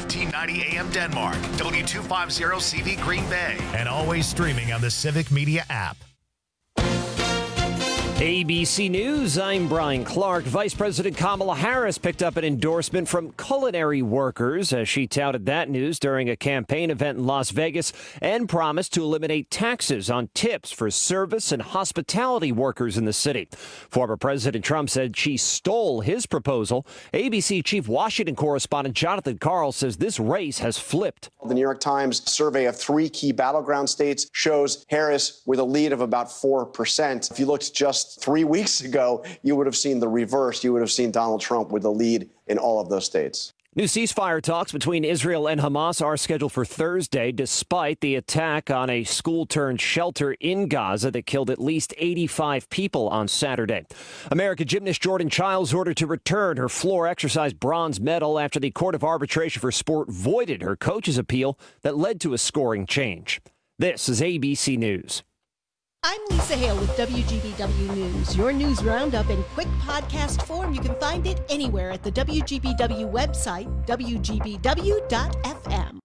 1590 AM Denmark, W250 CV Green Bay, and always streaming on the Civic Media app. ABC News, I'm Brian Clark. Vice President Kamala Harris picked up an endorsement from culinary workers as she touted that news during a campaign event in Las Vegas and promised to eliminate taxes on tips for service and hospitality workers in the city. Former President Trump said she stole his proposal. ABC Chief Washington correspondent Jonathan Karl says this race has flipped. The New York Times survey of 3 key battleground states shows Harris with a lead of about 4%. If you looked just 3 weeks ago, you would have seen the reverse. You would have seen Donald Trump with a lead in all of those states. New ceasefire talks between Israel and Hamas are scheduled for Thursday, despite the attack on a school-turned-shelter in Gaza that killed at least 85 people on Saturday. American gymnast Jordan Childs ordered to return her floor exercise bronze medal after the Court of Arbitration for Sport voided her coach's appeal that led to a scoring change. This is ABC News. I'm Lisa Hale with WGBW News, your news roundup in quick podcast form. You can find it anywhere at the WGBW website, WGBW.FM.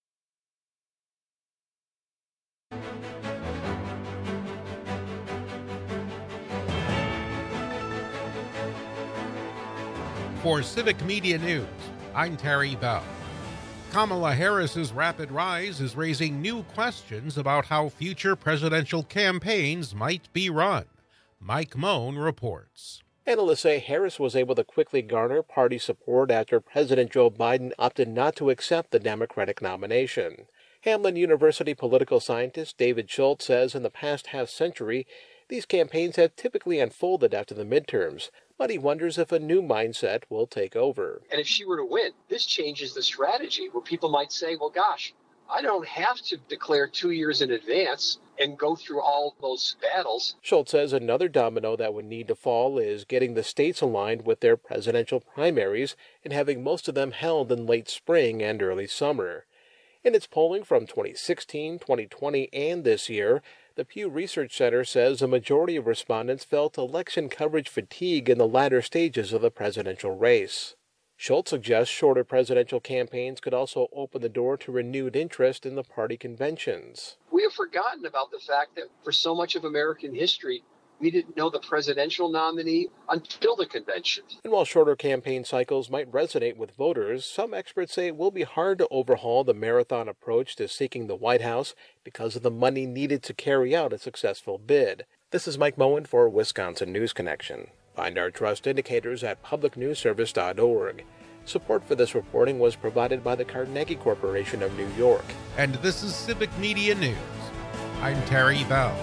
For Civic Media News, I'm Terry Bell. Kamala Harris's rapid rise is raising new questions about how future presidential campaigns might be run. Mike Moan reports. Analysts say Harris was able to quickly garner party support after President Joe Biden opted not to accept the Democratic nomination. Hamline University political scientist David Schultz says in the past half-century, these campaigns have typically unfolded after the midterms, but he wonders if a new mindset will take over. And if she were to win, this changes the strategy where people might say, well, gosh, I don't have to declare 2 years in advance and go through all those battles. Schultz says another domino that would need to fall is getting the states aligned with their presidential primaries and having most of them held in late spring and early summer. In its polling from 2016, 2020, and this year, the Pew Research Center says a majority of respondents felt election coverage fatigue in the latter stages of the presidential race. Schultz suggests shorter presidential campaigns could also open the door to renewed interest in the party conventions. We have forgotten about the fact that for so much of American history, we didn't know the presidential nominee until the convention. And while shorter campaign cycles might resonate with voters, some experts say it will be hard to overhaul the marathon approach to seeking the White House because of the money needed to carry out a successful bid. This is Mike Moen for Wisconsin News Connection. Find our trust indicators at publicnewsservice.org. Support for this reporting was provided by the Carnegie Corporation of New York. And this is Civic Media News. I'm Terry Bell.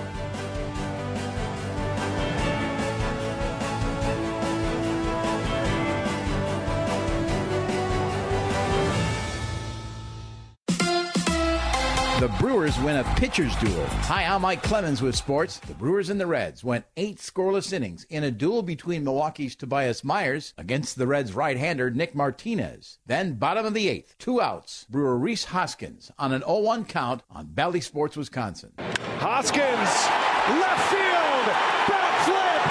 The Brewers win a pitcher's duel. Hi, I'm Mike Clemens with sports. The Brewers and the Reds went 8 scoreless innings in a duel between Milwaukee's Tobias Myers against the Reds' right-hander Nick Martinez. Then, bottom of the 8th, 2 outs, Brewer Rhys Hoskins on an 0-1 count on Bally Sports, Wisconsin. Hoskins, left field, backflip,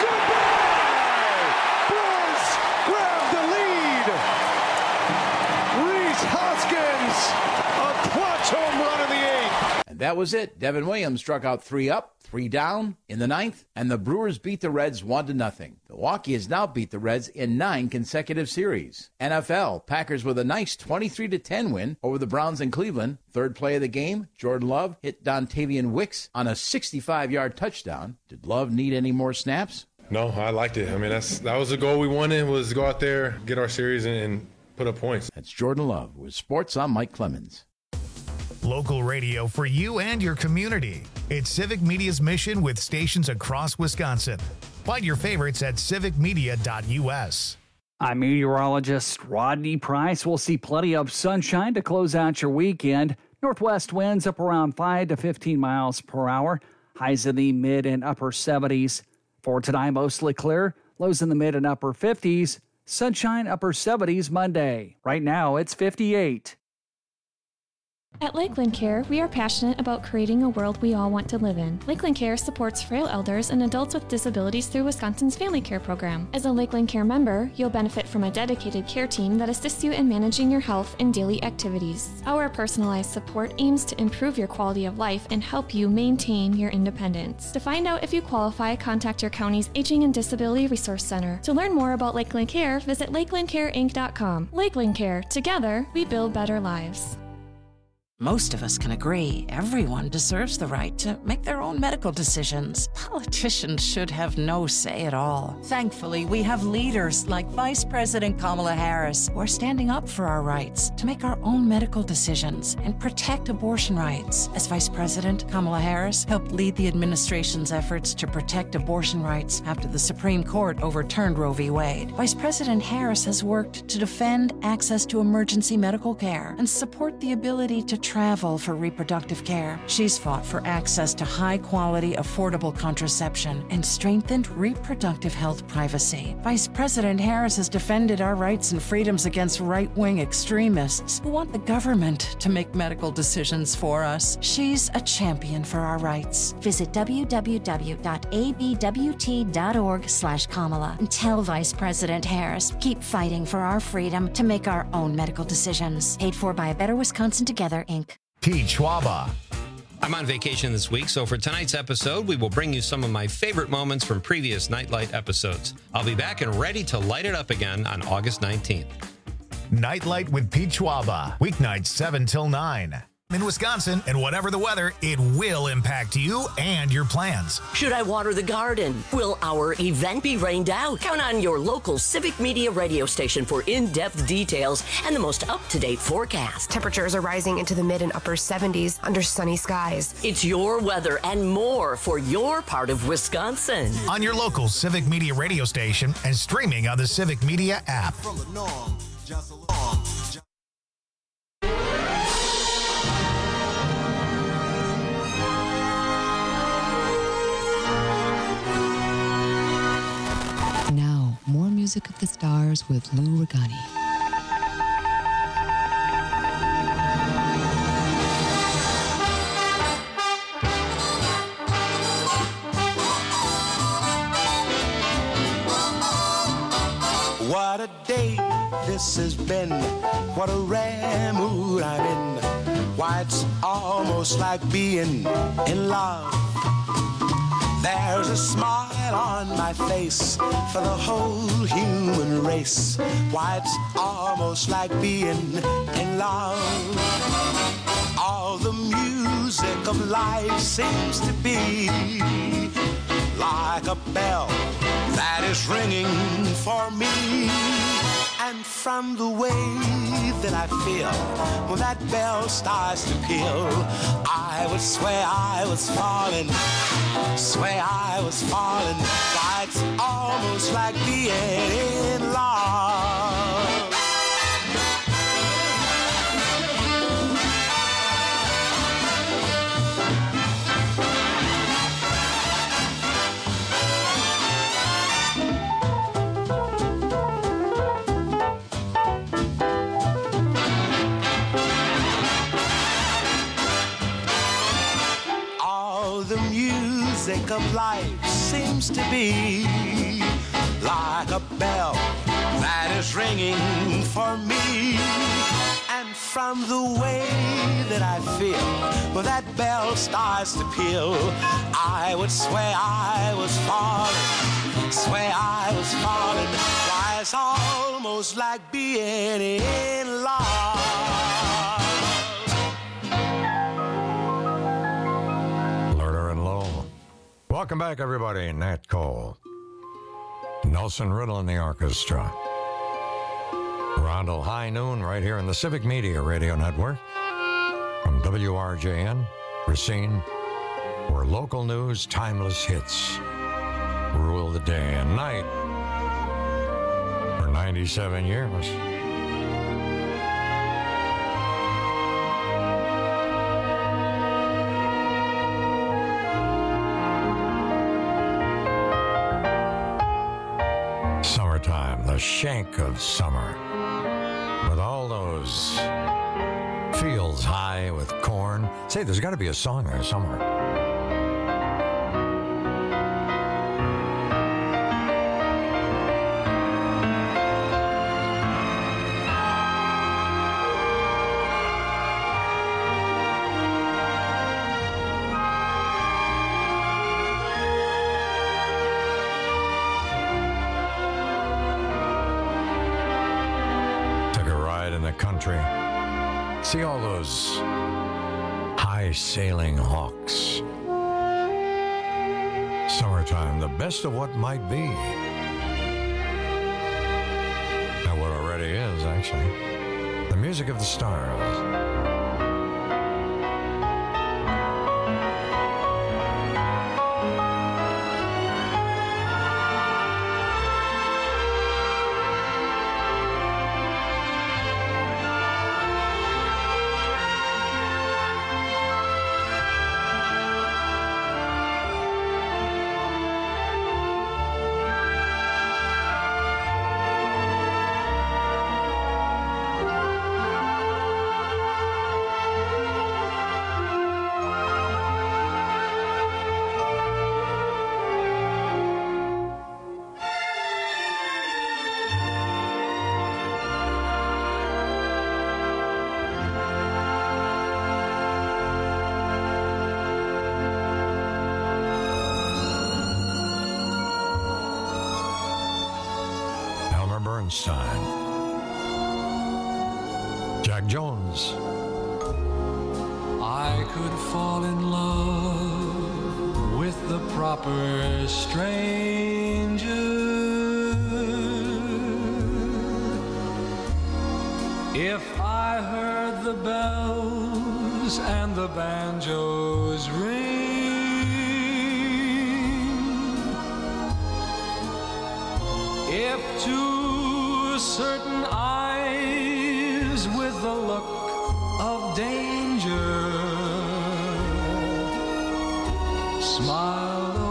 goodbye! Brewers grab the lead. Rhys Hoskins, a clutch home run in the 8th. And that was it. Devin Williams struck out 3 up, 3 down in the 9th, and the Brewers beat the Reds 1-0. Milwaukee has now beat the Reds in 9 consecutive series. NFL, Packers with a nice 23-10 win over the Browns in Cleveland. Third play of the game, Jordan Love hit Dontavian Wicks on a 65-yard touchdown. Did Love need any more snaps? No, I liked it. I mean, that was the goal we wanted, was to go out there, get our series, and put up points. That's Jordan Love with Sports. I'm Mike Clemens. Local radio for you and your community. It's Civic Media's mission with stations across Wisconsin. Find your favorites at civicmedia.us. I'm meteorologist Rodney Price. We'll see plenty of sunshine to close out your weekend. Northwest winds up around 5 to 15 miles per hour. Highs in the mid and upper 70s. For tonight, mostly clear. Lows in the mid and upper 50s. Sunshine upper 70s Monday. Right now, it's 58. At Lakeland Care, we are passionate about creating a world we all want to live in. Lakeland Care supports frail elders and adults with disabilities through Wisconsin's Family Care Program. As a Lakeland Care member, you'll benefit from a dedicated care team that assists you in managing your health and daily activities. Our personalized support aims to improve your quality of life and help you maintain your independence. To find out if you qualify, contact your county's Aging and Disability Resource Center. To learn more about Lakeland Care, visit lakelandcareinc.com. Lakeland Care. Together, we build better lives. Most of us can agree everyone deserves the right to make their own medical decisions. Politicians should have no say at all. Thankfully, we have leaders like Vice President Kamala Harris who are standing up for our rights to make our own medical decisions and protect abortion rights. As Vice President, Kamala Harris helped lead the administration's efforts to protect abortion rights after the Supreme Court overturned Roe v. Wade. Vice President Harris has worked to defend access to emergency medical care and support the ability to travel for reproductive care. She's fought for access to high-quality, affordable contraception and strengthened reproductive health privacy. Vice President Harris has defended our rights and freedoms against right-wing extremists who want the government to make medical decisions for us. She's a champion for our rights. Visit www.abwt.org/Kamala and tell Vice President Harris, keep fighting for our freedom to make our own medical decisions. Paid for by A Better Wisconsin Together, Inc. Pete Schwaba. I'm on vacation this week, so for tonight's episode, we will bring you some of my favorite moments from previous Nightlight episodes. I'll be back and ready to light it up again on August 19th. Nightlight with Pete Schwaba. Weeknights 7 till 9. In Wisconsin, and whatever the weather, it will impact you and your plans. Should I water the garden? Will our event be rained out? Count on your local Civic Media radio station for in-depth details and the most up-to-date forecast. Temperatures are rising into the mid and upper 70s under sunny skies. It's your weather and more for your part of Wisconsin. On your local Civic Media radio station and streaming on the Civic Media app. From the norm, just along. Now, more music of the stars with Lou Regani. What a day this has been. What a rare mood I'm in. Why, it's almost like being in love. There's a smile on my face for the whole human race. Why, it's almost like being in love. All the music of life seems to be like a bell that is ringing for me. And from the way that I feel when that bell starts to peal, I would swear I was falling, swear I was falling. Why, it's almost like being in love. Music of life seems to be like a bell that is ringing for me. And from the way that I feel when that bell starts to peal, I would swear I was falling, swear I was falling. Why, it's almost like being in love. Welcome back, everybody. Nat Cole, Nelson Riddle and the orchestra. Rondell High Noon right here in the Civic Media Radio Network from WRJN, Racine, where local news, timeless hits rule the day and night for 97 years. Summertime, the shank of summer, with all those Fields high with corn. Say, there's got to be a song there somewhere. Country. See all those high-sailing hawks. Summertime, the best of what might be. And what already is, actually. The music of the stars. Bernstein. Jack Jones. I could fall in love with the proper stranger if I heard the bells and the banjos ring. If to certain eyes with the look of danger smiled a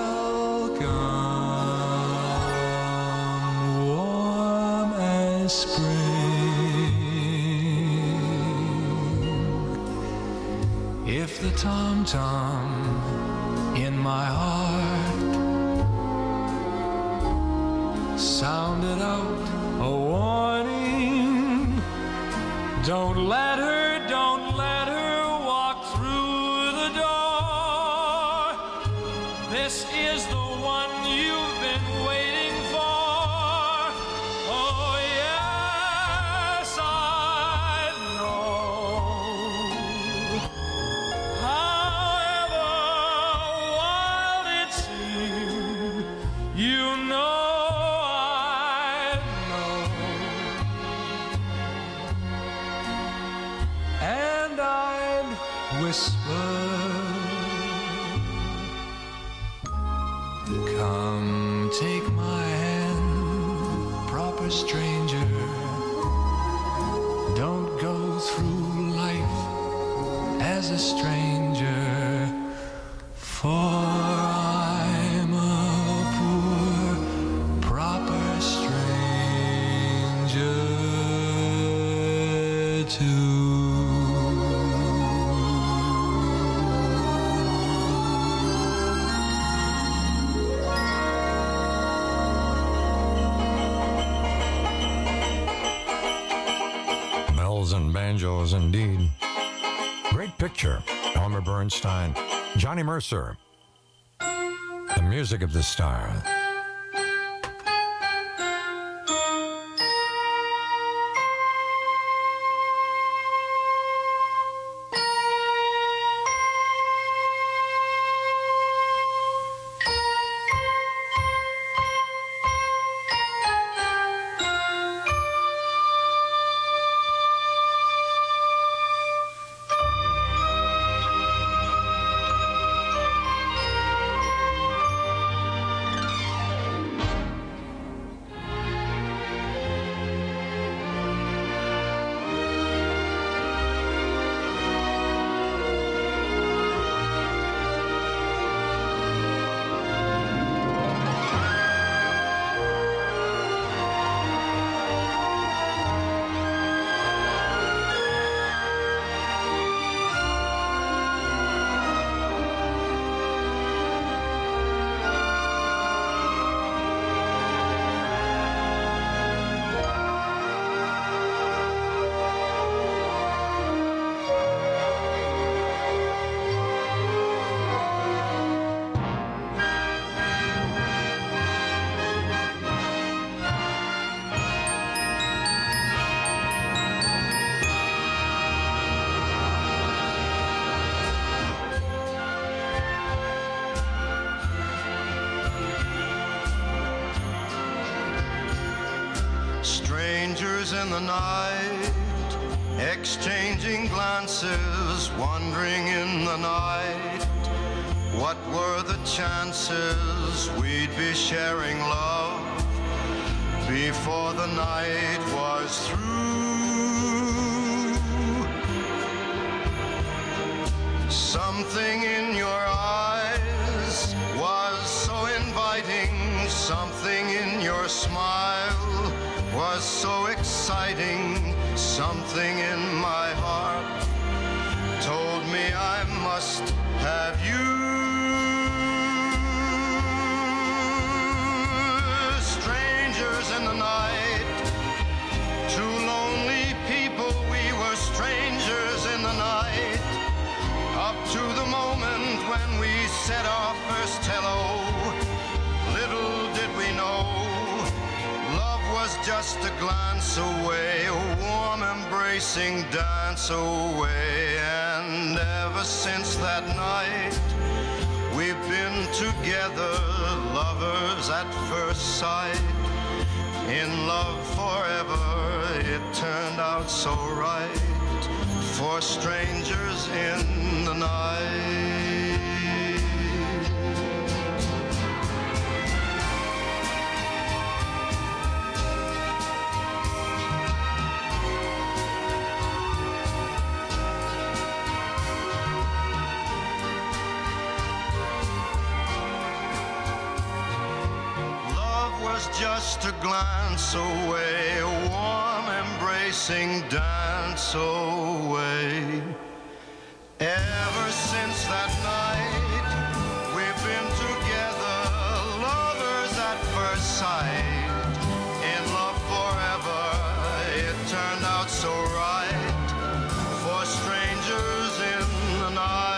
welcome warm as spring. If the tom-tom in my heart sounded out a warning, don't let her walk through the door. This is the one you've been waiting for. Oh yes, I know. However wild it seems, you know. Whisper, come take my hand, proper stranger. Don't go through life as a stranger, for I'm a poor, proper stranger too. And banjos, indeed. Great picture. Elmer Bernstein, Johnny Mercer. The music of the stars. Strangers in the night, exchanging glances, wandering in the night. What were the chances we'd be sharing love before the night was through? Something in your eyes was so inviting, something in your smile was so exciting, something in my heart told me I must have you. Strangers in the night, two lonely people, we were strangers in the night, up to the moment when we said our first hello. Little did we know, love was just a glance away, a warm embracing dance away. And ever since that night, we've been together, lovers at first sight, in love forever. It turned out so right for strangers in the night. Just a glance away, a warm embracing dance away. Ever since that night, we've been together, lovers at first sight, in love forever. It turned out so right for strangers in the night.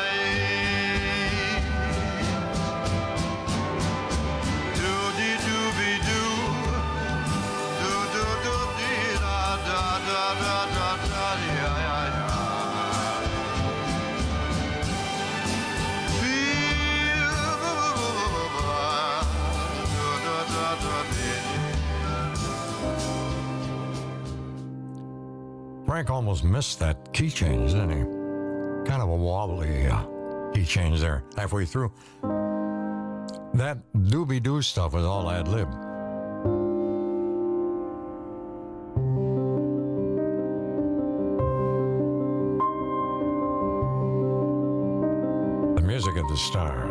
Frank almost missed that key change, didn't he? Kind of a wobbly key change there halfway through. That doobie-doo stuff was all ad-lib. The music of the stars.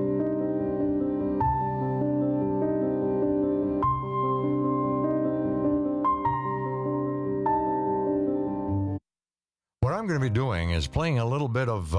What I'm going to be doing is playing a little bit of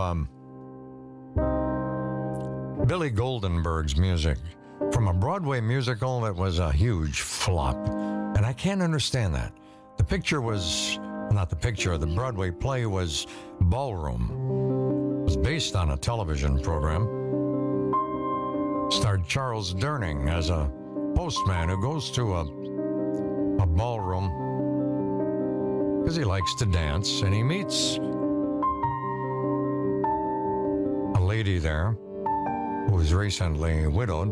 Billy Goldenberg's music from a Broadway musical that was a huge flop. And I can't understand that. The picture was, not the picture, the Broadway play was Ballroom. It was based on a television program. Starred Charles Durning as a postman who goes to a ballroom because he likes to dance, and he meets a lady there who was recently widowed,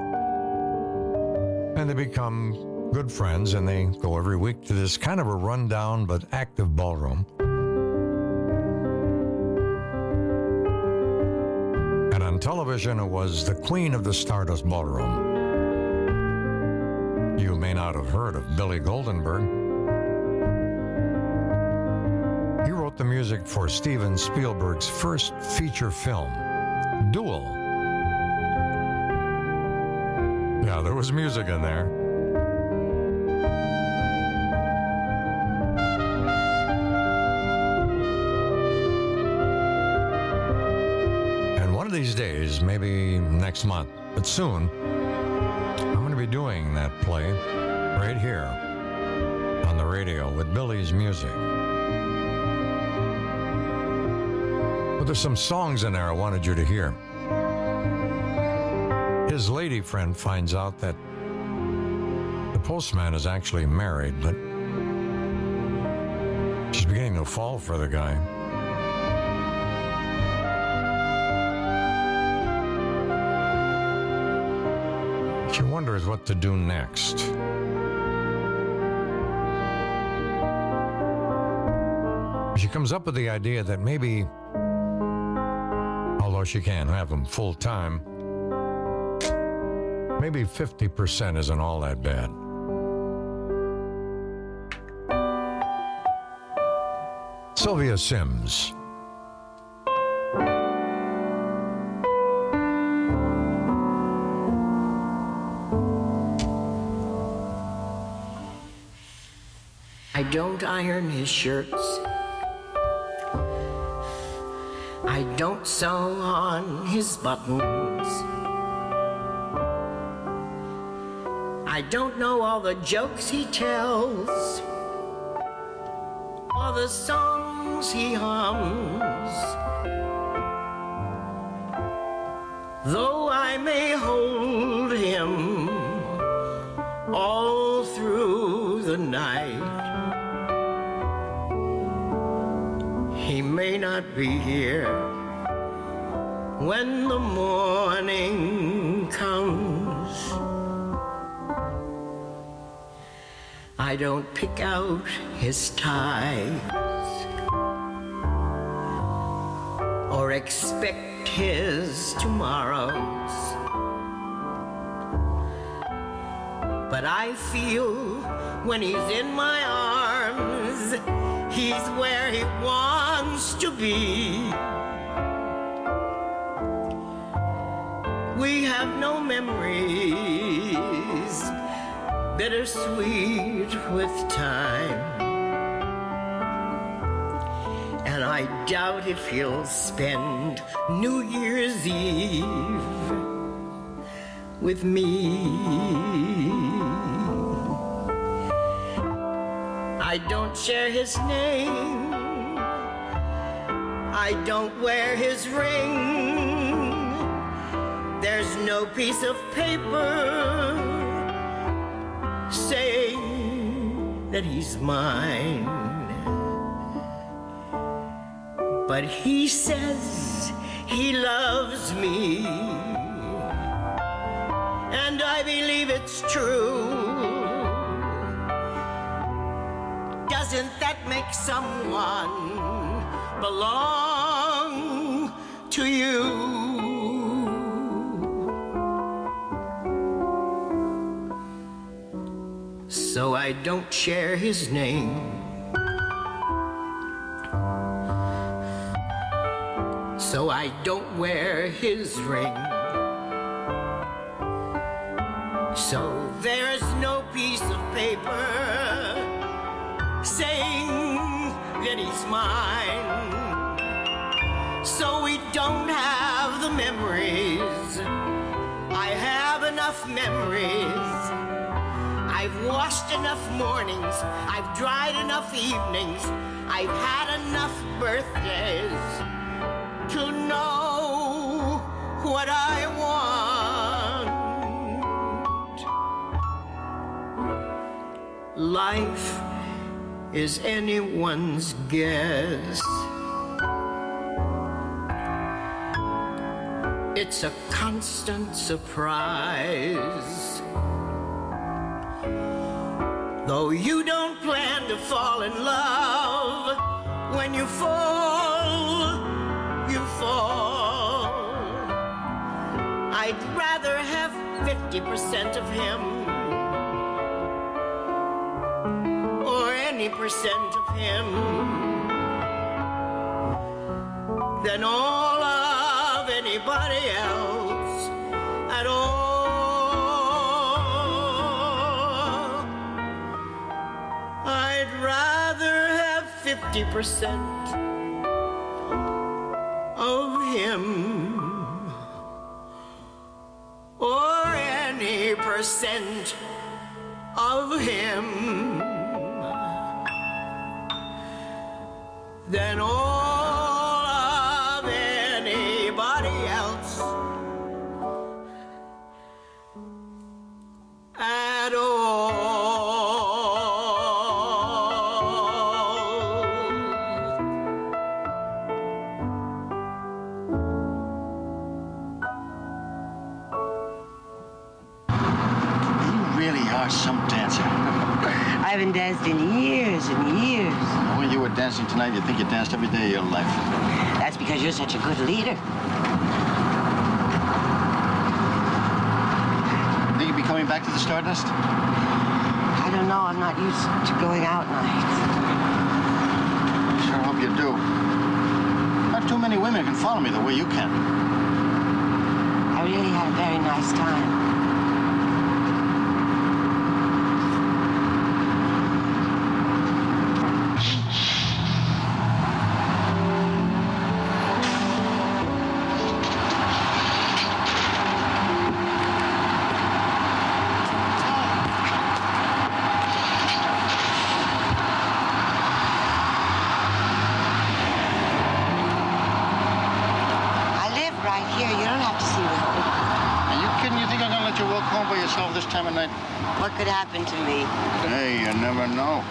and they become good friends, and they go every week to this kind of a rundown but active ballroom. And on television, it was the Queen of the Stardust Ballroom. You may not have heard of Billy Goldenberg. He wrote the music for Steven Spielberg's first feature film, Duel. Yeah, there was music in there. And one of these days, maybe next month, but soon, I'm going to be doing that play right here on the radio with Billy's music. But there's some songs in there I wanted you to hear. His lady friend finds out that the postman is actually married, but she's beginning to fall for the guy. She wonders what to do next. comes up with the idea that maybe, although she can't have them full time, maybe 50% isn't all that bad. Sylvia Sims. I don't iron his shirts. I don't sew on his buttons. I don't know all the jokes he tells, all the songs he hums. Though I may hold him all through the night, he may not be here when the morning comes. I don't pick out his ties or expect his tomorrows, but I feel when he's in my arms, he's where he wants to be. We have no memories, bittersweet with time, and I doubt if he'll spend New Year's Eve with me. I don't share his name, I don't wear his ring, there's no piece of paper saying that he's mine, but he says he loves me, and I believe it's true. Doesn't that make someone belong to you? So I don't share his name, so I don't wear his ring, so there's no piece of paper saying that he's mine, so we don't have the memories. I have enough memories. I've washed enough mornings, I've dried enough evenings, I've had enough birthdays to know what I want. Life is anyone's guess. It's a constant surprise. Though you don't plan to fall in love, when you fall, you fall. I'd rather have 50% of him, or any percent of him, than all of anybody else at all. I'd rather have 50% of him, or any percent of him, than all of anybody else at all. You really are some dancer. I I haven't danced in years and years. When you were dancing tonight, you think you danced every day of your life. That's because you're such a good leader. Think you'll be coming back to the Stardust? I don't know. I'm not used to going out nights. Sure hope you do. Not too many women can follow me the way you can. I really had a very nice time. This time of night? What could happen to me? Hey, you never know.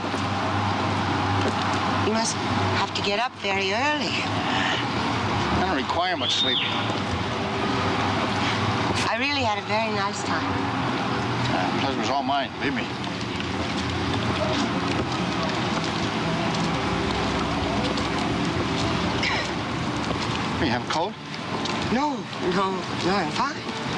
You must have to get up very early. I don't require much sleep. I really had a very nice time. The pleasure was all mine, believe me. You have a cold? No, I'm fine.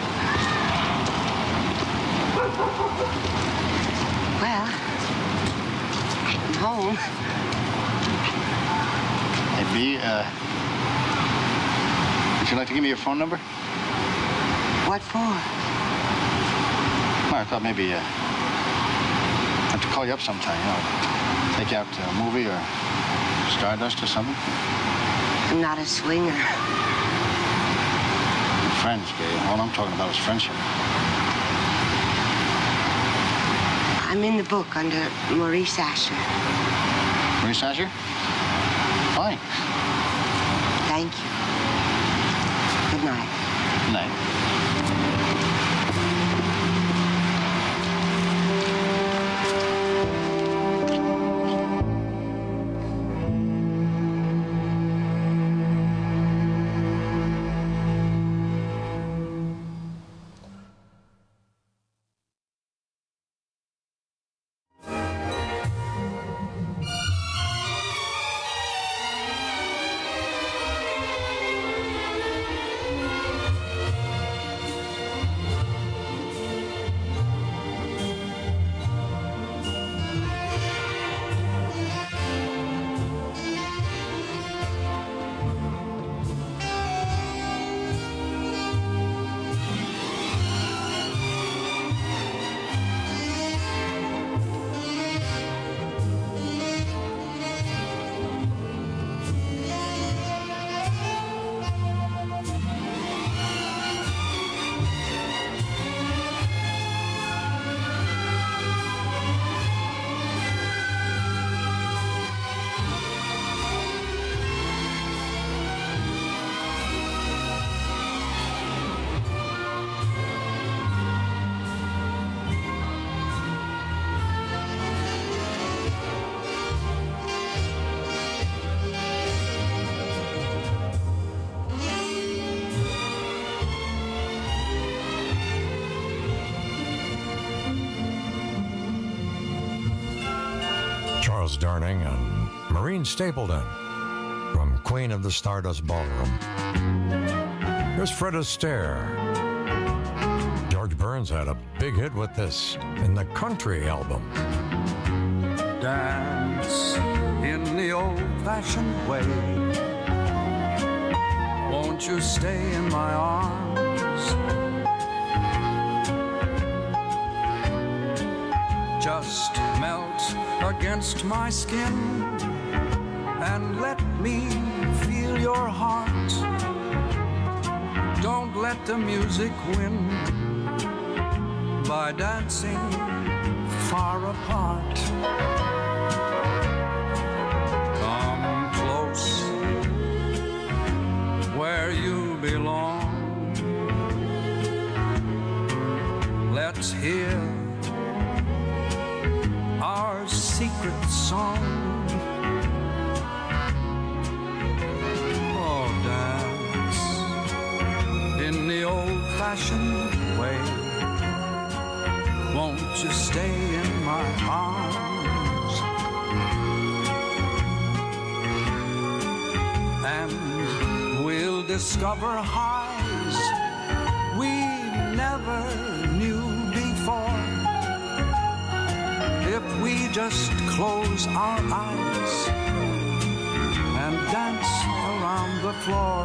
Well, I'm home. Hey, B, would you like to give me your phone number? What for? Well, I thought maybe I'd have to call you up sometime, you know. Take you out to a movie or Stardust or something. I'm not a swinger. We're friends, babe. All I'm talking about is friendship. I'm in the book under Maurice Asher. Maurice Asher? Fine. Thank you. Good night. Good night. Charles Darning and Maureen Stapleton from Queen of the Stardust Ballroom. Here's Fred Astaire. George Burns had a big hit with this in the Country album. Dance in the old-fashioned way. Won't you stay in my arms? Just melt against my skin and let me feel your heart. Don't let the music win by dancing far apart. Come close where you belong. Let's hear our secret song. Oh, dance in the old-fashioned way. Won't you stay in my arms? and we'll discover highs we never knew before. If we just close our eyes and dance around the floor,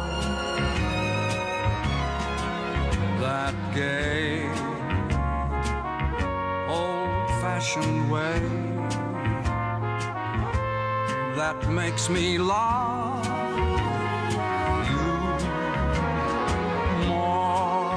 that gay, old-fashioned way that makes me love you more.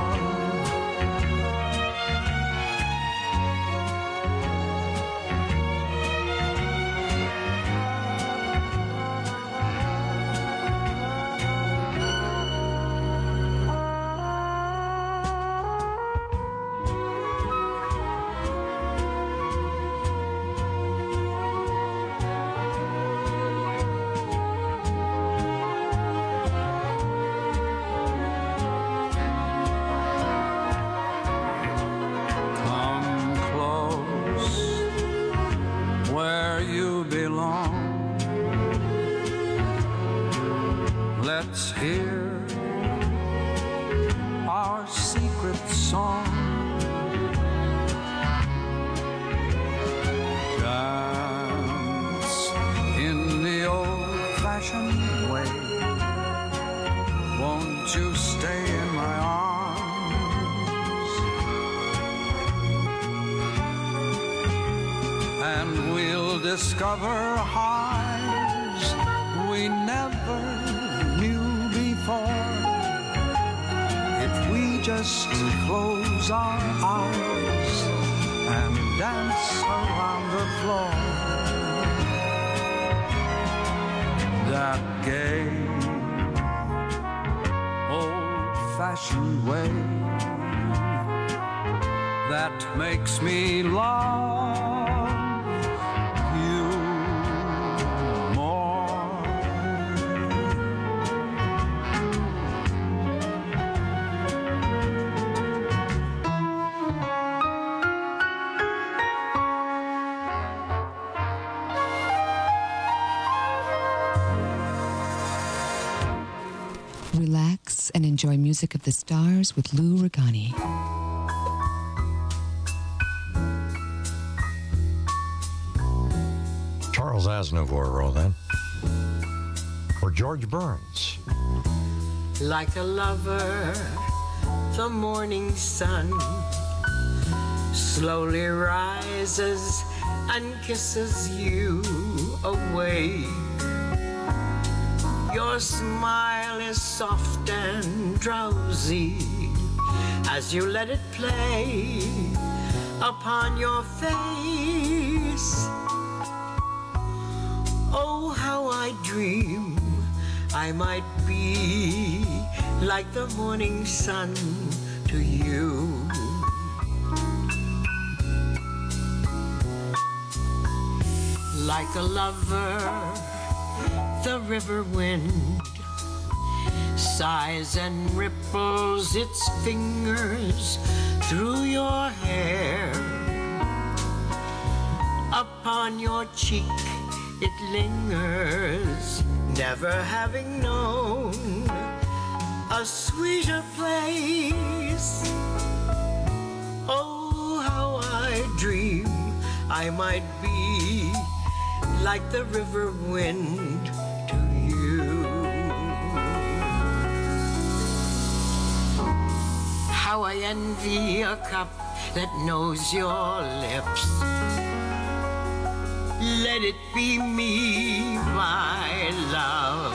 Let's hear our secret song. Dance in the old-fashioned way. Won't you stay in my arms? And we'll discover highs we never knew before. If we just close our eyes and dance around the floor, that gay, old-fashioned way that makes me love you more. Relax and enjoy music of the stars with Lou Regani. Charles Aznavour wrote that. Or George Burns. Like a lover, the morning sun slowly rises and kisses you awake. Your smile is soft and drowsy as you let it play upon your face. Oh, how I dream I might be like the morning sun to you. Like a lover, the river wind sighs and ripples its fingers through your hair. Upon your cheek it lingers, never having known a sweeter place. Oh, how I dream I might be like the river wind to you. How I envy a cup that knows your lips. Let it be me, my love.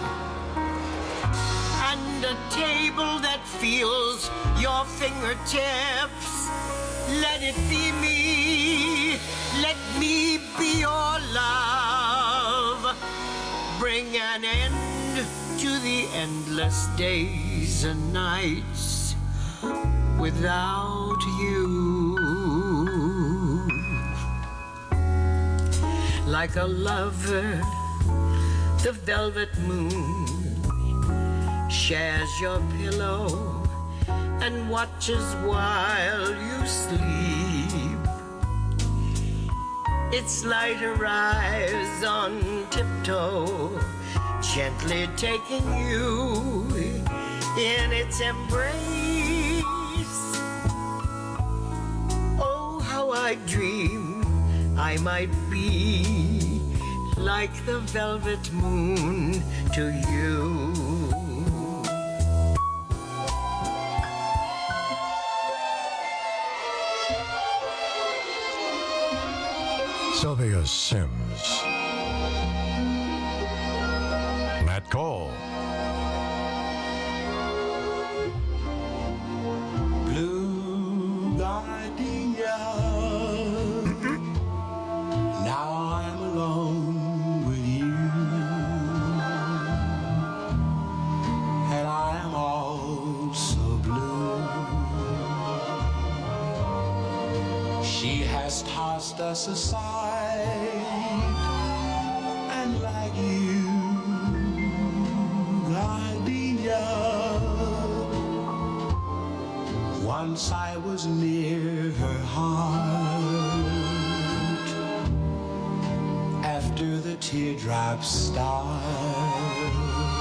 And a table that feels your fingertips. Let it be me. Let me be your love. Bring an end to the endless days and nights without you. Like a lover, the velvet moon shares your pillow and watches while you sleep. Its light arrives on tiptoe, gently taking you in its embrace. Oh, how I dream I might be like the velvet moon to you. Sylvia Sims. Nat Cole. Blue gardenia. Now I'm alone with you, and I am all so blue. She has tossed us aside, and like you, gardenia, once I was near her heart. After the teardrops start,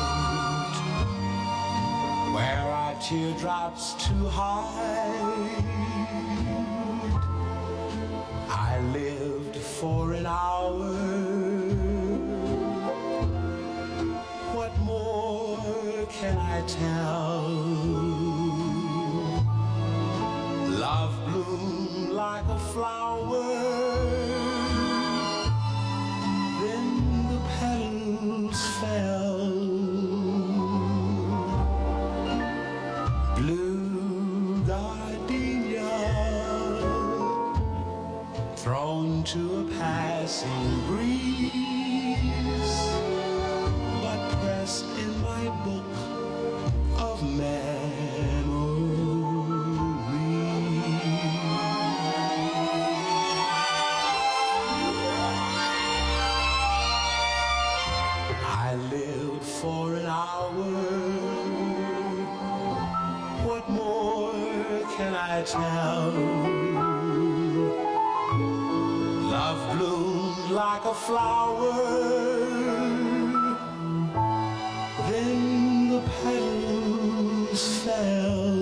where are teardrops too high? I lived for an hour. What more can I tell? Love bloomed like a flower, then the petals fell. Blue gardenia, thrown to a passing breeze, but pressed in my book of I lived for an hour. What more can I tell? Love bloomed like a flower, then the petals fell.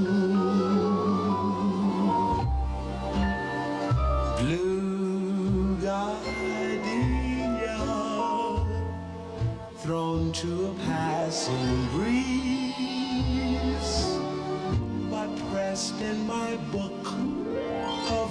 Blue gardenia, thrown to a passing breeze, but pressed in my book of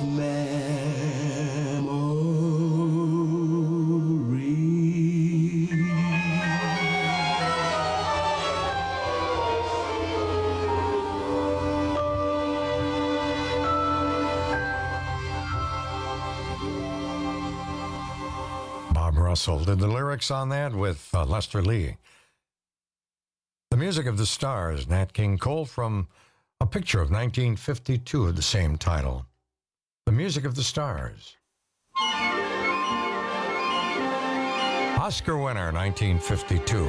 Russell did the lyrics on that with Lester Lee. The Music of the Stars, Nat King Cole, from a picture of 1952 of the same title. The Music of the Stars. Oscar winner, 1952.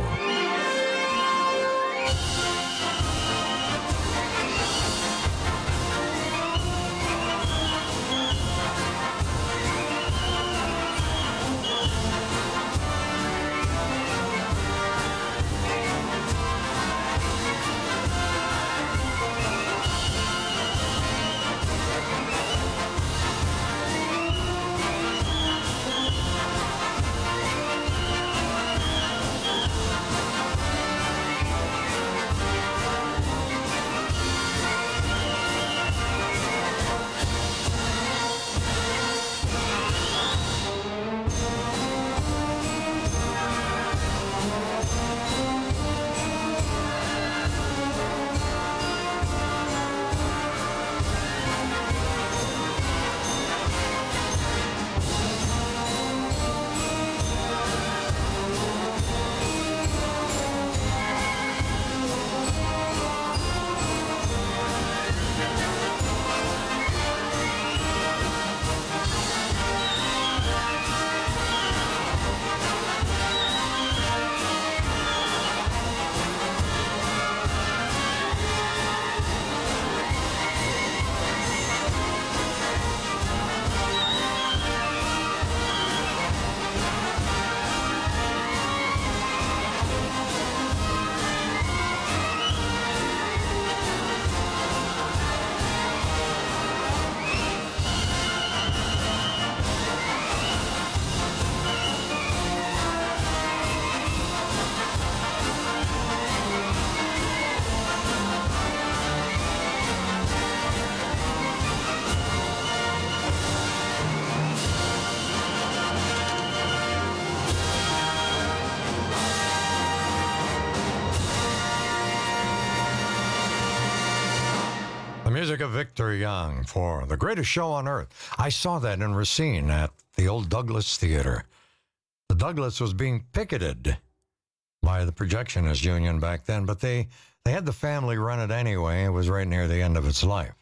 music of Victor Young for The Greatest Show on Earth. I saw that in Racine at the old Douglas Theater. The Douglas was being picketed by the Projectionist Union back then, but they had the family run it anyway. It was right near the end of its life.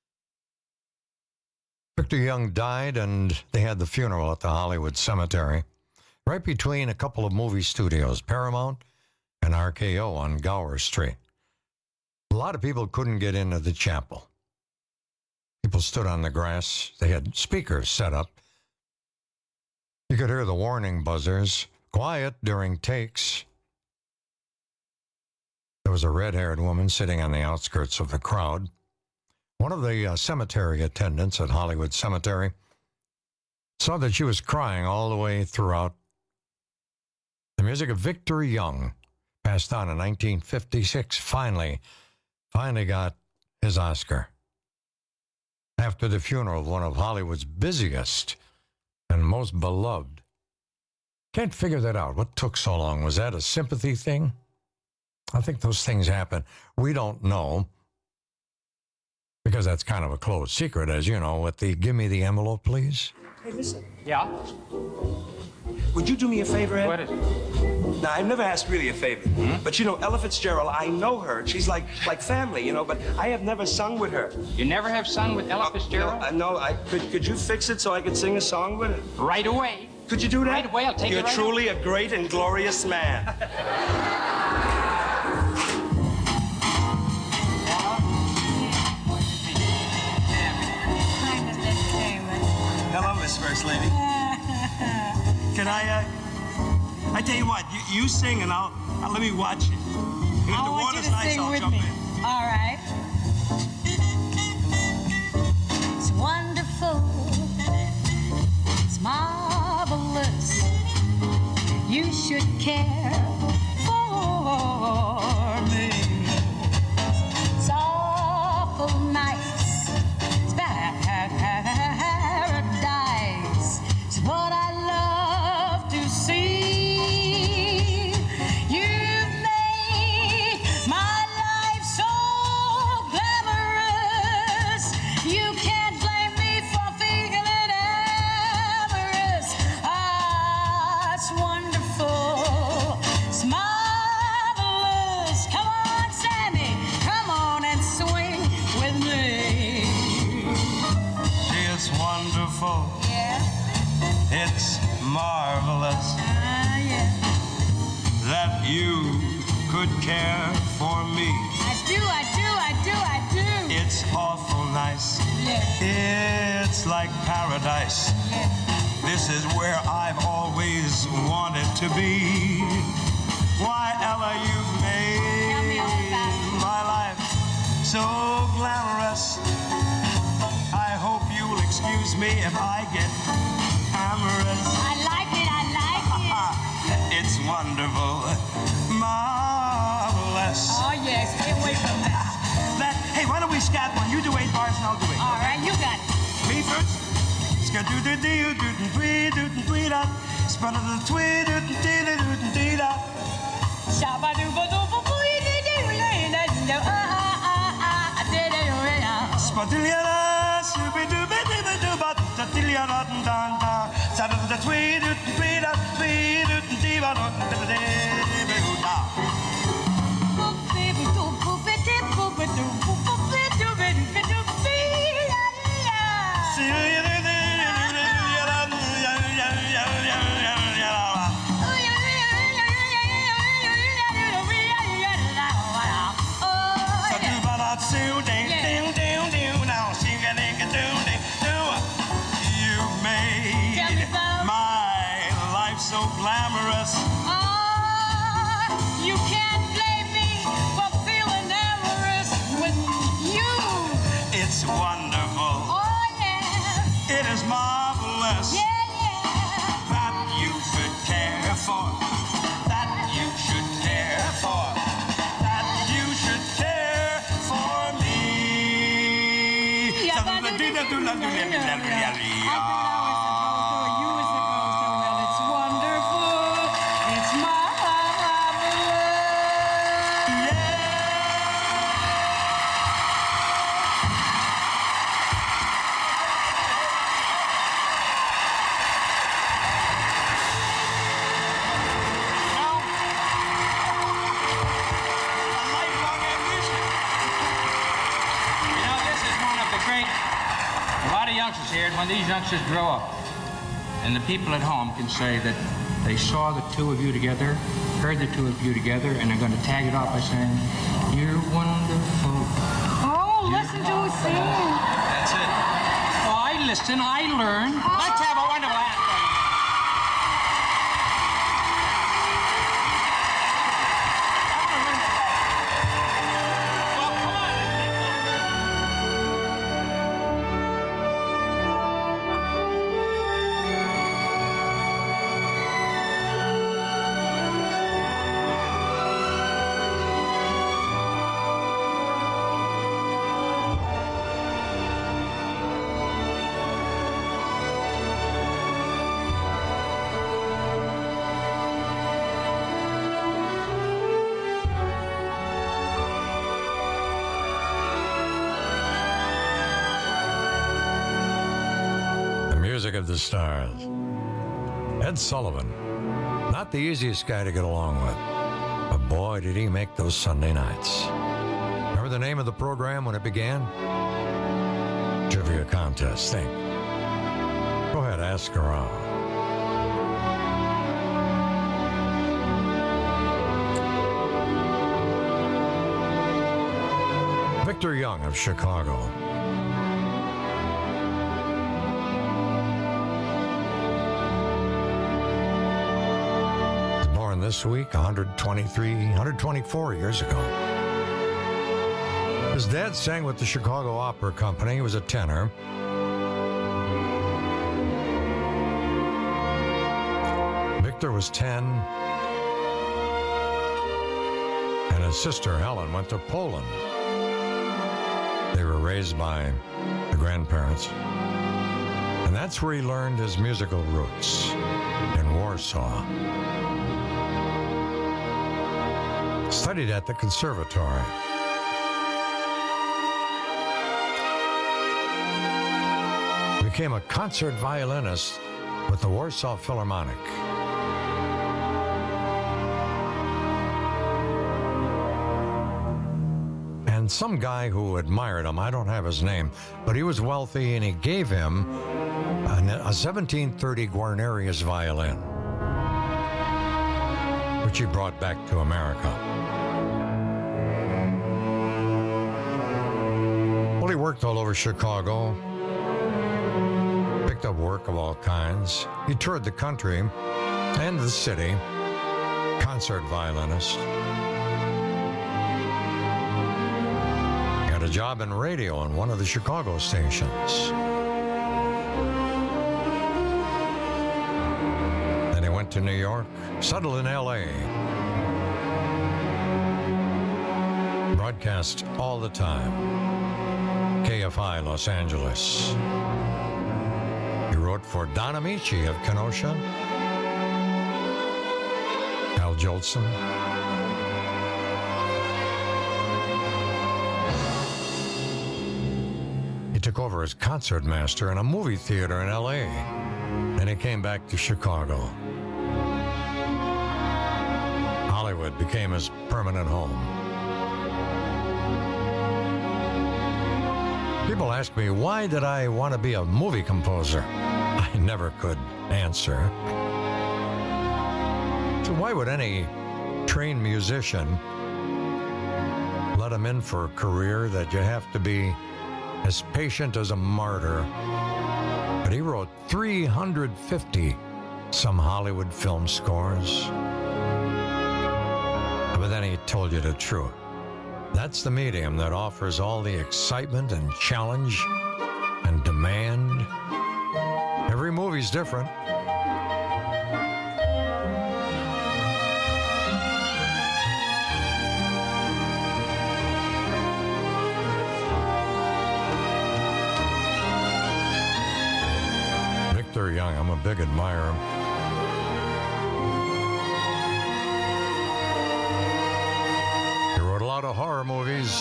Victor Young died, and they had the funeral at the Hollywood Cemetery, right between a couple of movie studios, Paramount and RKO on Gower Street. A lot of people couldn't get into the chapel. People stood on the grass. They had speakers set up. You could hear the warning buzzers, quiet during takes. There was a red-haired woman sitting on the outskirts of the crowd. One of the cemetery attendants at Hollywood Cemetery saw that she was crying all the way throughout. The music of Victor Young, passed on in 1956, finally got his Oscar. After the funeral of one of Hollywood's busiest and most beloved. Can't figure that out. What took so long? Was that a sympathy thing? I think those things happen. We don't know, because that's kind of a closed secret, as you know, with the give me the envelope, please. Hey, listen. Yeah? Would you do me a favor, Ed? What is it? Now, I've never asked really a favor, but you know, Ella Fitzgerald, I know her. She's like family, you know, but I have never sung with her. You never have sung with Ella Fitzgerald? No, could you fix it so I could sing a song with her? Right away. Could you do that? Right away, I'll take it right You're truly a great and glorious man. Hello, Miss First Lady. Can I tell you what, you sing and I'll let me watch it. If the water's nice, I'll jump in. All right. It's wonderful. It's marvelous. You should care for me. It's awful nice. It's paradise. It's what I love to see. You've made my life so glamorous. You can't blame me for feeling amorous. Ah, it's wonderful. It's marvelous. Come on, Sammy. Come on and swing with me. It's wonderful. Yeah. It's marvelous that you could care for me. I do. It's awful nice. Yeah. It's like paradise. Yeah. This is where I've always wanted to be. Why, Ella, you've made my life so glamorous. I hope you'll excuse me if I get amorous. I like it. It's wonderful, marvelous. Oh, yes. Stay away from that. Hey, why don't we scat one? You do 8 bars and I'll do 8. All right, you got it. Me first? Ska-doo-doo-doo-doo-doo-doo-doo-doo-doo-doo-doo-doo-doo. Spa-da-da-tweet-doo-doo-doo-doo-doo-doo. Spa-dilia-da, shoo-be-doo-be-doo-be-doo-ba-da-dilia-da-dun-dun-dun. Sa-da-da-tweet-doo-tweet-doo-tweet-doo-tweet-doo-da. So glamorous. You can't blame me for feeling amorous with you. It's wonderful. Oh, yeah. It is marvelous. Yeah. That you should care for. That you should care for. That you should care for me. scared when these youngsters grow up and the people at home can say that they saw the two of you together, heard the two of you together, and they're going to tag it off by saying, "You're wonderful." Oh, listen to us sing. That's it. Oh, I listen, I learn. Let's have a wonderful anthem. Music of the Stars. Ed Sullivan. Not the easiest guy to get along with, but boy, did he make those Sunday nights. Remember the name of the program when it began? Trivia Contest. Think. Go ahead, ask around. Victor Young of Chicago. This week, 124 years ago. His dad sang with the Chicago Opera Company. He was a tenor. Victor was 10, and his sister Helen went to Poland. They were raised by the grandparents, and that's where he learned his musical roots, in Warsaw. Studied at the conservatory. Became a concert violinist with the Warsaw Philharmonic. And some guy who admired him, I don't have his name, but he was wealthy and he gave him a 1730 Guarnerius violin, which he brought back to America. He worked all over Chicago, picked up work of all kinds. He toured the country and the city, concert violinist. He got a job in radio on one of the Chicago stations. Then he went to New York, settled in L.A., broadcast all the time. KFI Los Angeles. He wrote for Don Amici of Kenosha, Al Jolson, he took over as concert master in a movie theater in LA. Then he came back to Chicago. Hollywood became his permanent home. People ask me, why did I want to be a movie composer? I never could answer. So why would any trained musician let him in for a career that you have to be as patient as a martyr? But he wrote 350 some Hollywood film scores. But then he told you the truth. That's the medium that offers all the excitement and challenge and demand. Every movie's different. Victor Young, I'm a big admirer. A lot of horror movies.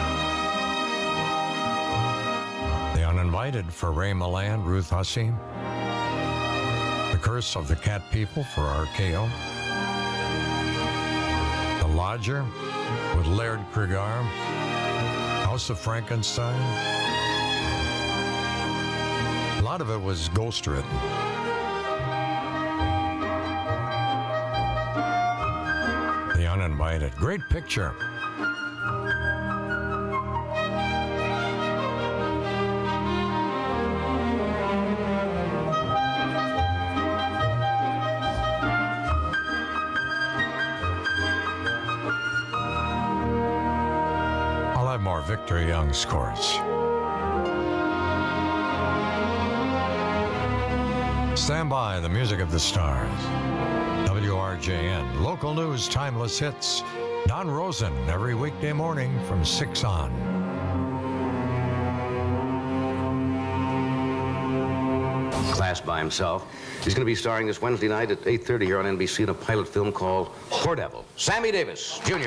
The Uninvited for Ray Milland, Ruth Hussey. The Curse of the Cat People for RKO. The Lodger with Laird Cregar. House of Frankenstein. lot of it was ghost-written. The Uninvited. Great picture. I'll have more Victor Young scores. Stand by, the music of the stars. WRJN, local news, timeless hits. Don Rosen, every weekday morning from 6 on. Class by himself. He's going to be starring this Wednesday night at 8:30 here on NBC in a pilot film called Poor Devil. Sammy Davis, Jr.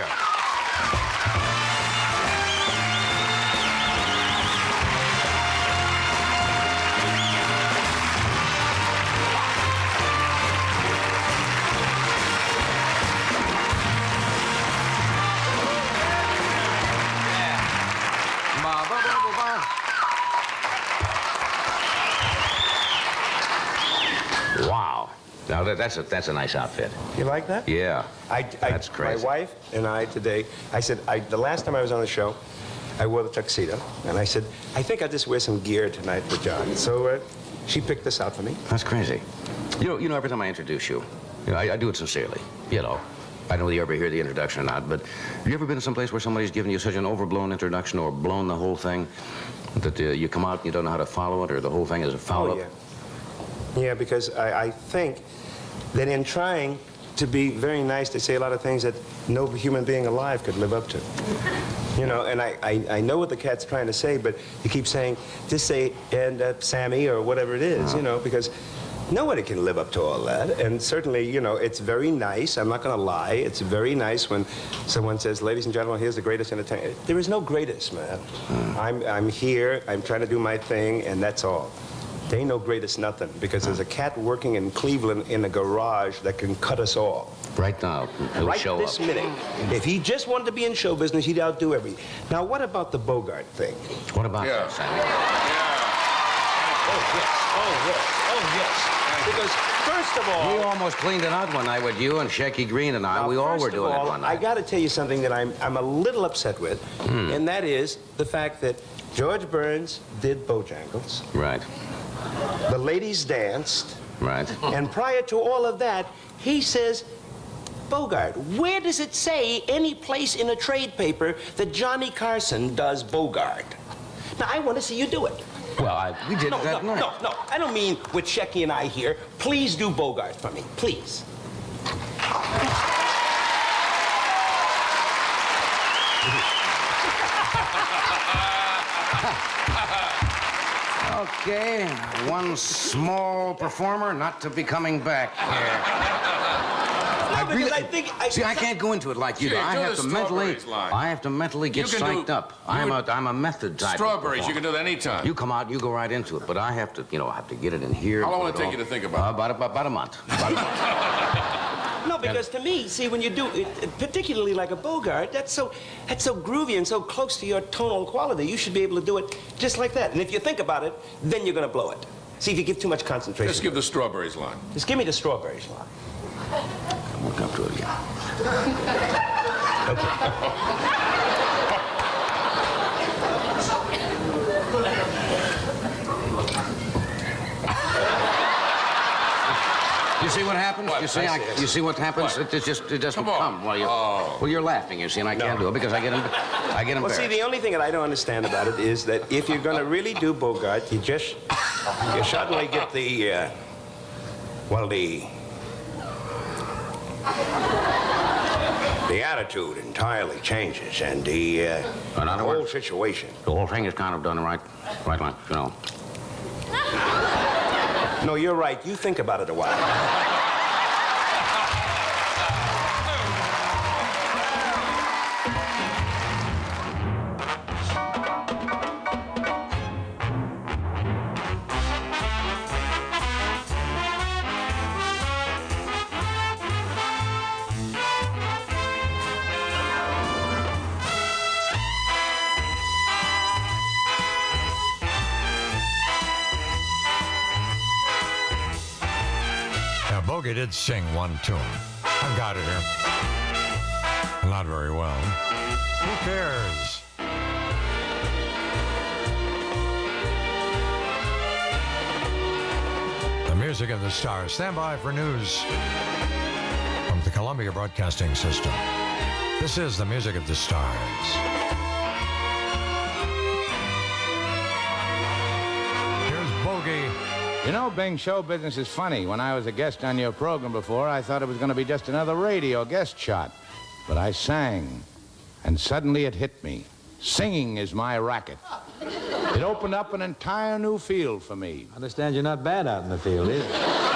Wow. Now that's a nice outfit. You like that? Yeah. That's crazy. My wife and I today, I said, the last time I was on the show, I wore the tuxedo. And I said, I think I'll just wear some gear tonight for John. So she picked this out for me. That's crazy. You know, every time I introduce you, I do it sincerely, you know. I don't know whether you ever hear the introduction or not, but have you ever been to some place where somebody's given you such an overblown introduction or blown the whole thing that you come out and you don't know how to follow it, or the whole thing is a foul-up? Yeah, because I think that in trying to be very nice, they say a lot of things that no human being alive could live up to. You know, and I know what the cat's trying to say, but you keep saying, just say, and Sammy, or whatever it is, you know, because nobody can live up to all that. And certainly, you know, it's very nice. I'm not going to lie. It's very nice when someone says, ladies and gentlemen, here's the greatest entertainment. There is no greatest, man. I'm here. I'm trying to do my thing, and that's all. There ain't no greatest nothing, because there's a cat working in Cleveland in a garage that can cut us all. Right now, he'll right show this up. minute. If he just wanted to be in show business, he'd outdo every. Now, what about the Bogart thing? What about that, Sammy? Oh, yes. Because, first of all... We almost cleaned it out one night with you and Shecky Green and I. We all were doing it one night. I got to tell you something that I'm a little upset with, and that is the fact that George Burns did Bojangles. Right. The ladies danced. Right. And prior to all of that, he says, Bogart, where does it say any place in a trade paper that Johnny Carson does Bogart? Now, I want to see you do it. Well, we did that night. No, I don't mean with Shecky and I here. Please do Bogart for me, please. Okay, one small performer not to be coming back here. I can't go into it like you do. I have to mentally get psyched up. I'm a method type. Strawberries, you can do that anytime. You come out, you go right into it, but I have to get it in here. How long will it take you to think about it? About a month. No, because to me, see, when you do it, particularly like a Bogart, that's so groovy and so close to your tonal quality. You should be able to do it just like that. And if you think about it, then you're going to blow it. See, if you give too much concentration. Just give the strawberries line. Just give me the strawberries line. We'll come to it again. You see what happens? What? You see what happens? What? It doesn't come. Well, you're laughing, you see, and I can't do it because I get embarrassed. Well, see, the only thing that I don't understand about it is that if you're going to really do Bogart, you suddenly get the attitude entirely changes, and the whole situation. The whole thing is kind of done right like, you know. No, you're right. You think about it a while. Bogey did sing one tune. I've got it here. Not very well. Who cares? The music of the stars. Stand by for news from the Columbia Broadcasting System. This is the music of the stars. Here's Bogey. You know, Bing, show business is funny. When I was a guest on your program before, I thought it was going to be just another radio guest shot. But I sang, and suddenly it hit me. Singing is my racket. It opened up an entire new field for me. I understand you're not bad out in the field, is it?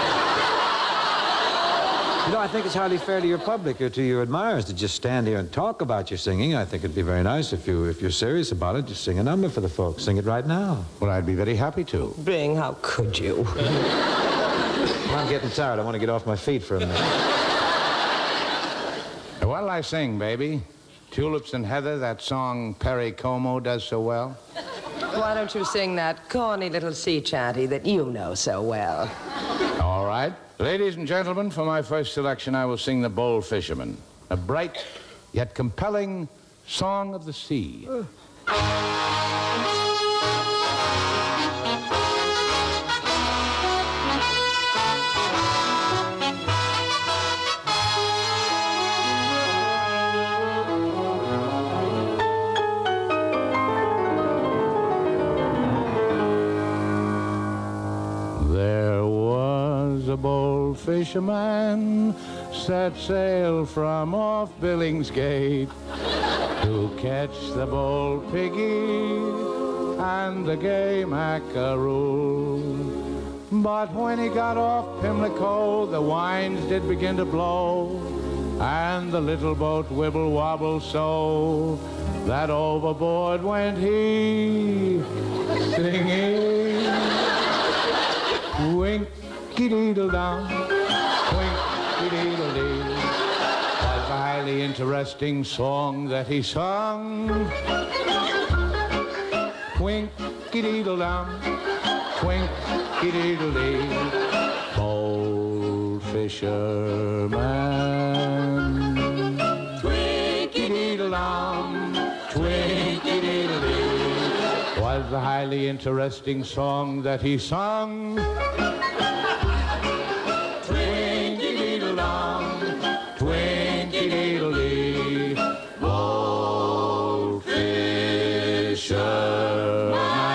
You know, I think it's hardly fair to your public or to your admirers to just stand here and talk about your singing. I think it'd be very nice if you're serious about it, just sing a number for the folks. Sing it right now. Well, I'd be very happy to. Bing, how could you? Well, I'm getting tired. I want to get off my feet for a minute. What'll I sing, baby? Tulips and Heather, that song Perry Como does so well? Why don't you sing that corny little sea chanty that you know so well? All right. Ladies and gentlemen, for my first selection, I will sing The Bold Fisherman, a bright yet compelling song of the sea. A bold fisherman set sail from off Billingsgate to catch the bold piggy and the gay mackerel. But when he got off Pimlico, the winds did begin to blow, and the little boat wibble-wobble so that overboard went he, singing, wink-a-deedle-dum, wink-a-deedle-dee. Was a highly interesting song that he sung. Wink-a-deedle-dum, wink-a-deedle-dee. Bold fisherman. Twink-a-deedle-dum, twink-a-deedle-dee. Was the highly interesting song that he sung. Twink-a-deedle-dum, twink-a-deedle-dee. Bold fisherman.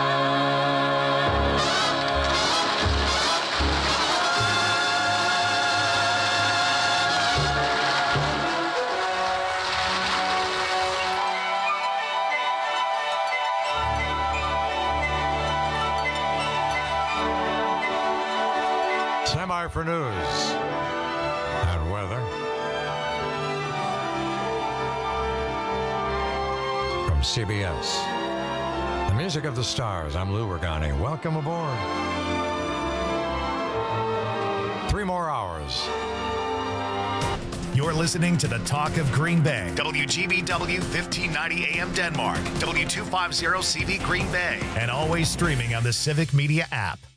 Semi for news and weather from CBS. The music of the stars. I'm Lou Regani. Welcome aboard. 3 more hours. You're listening to the Talk of Green Bay. WGBW 1590 AM Denmark. W250 CV Green Bay. And always streaming on the Civic Media app.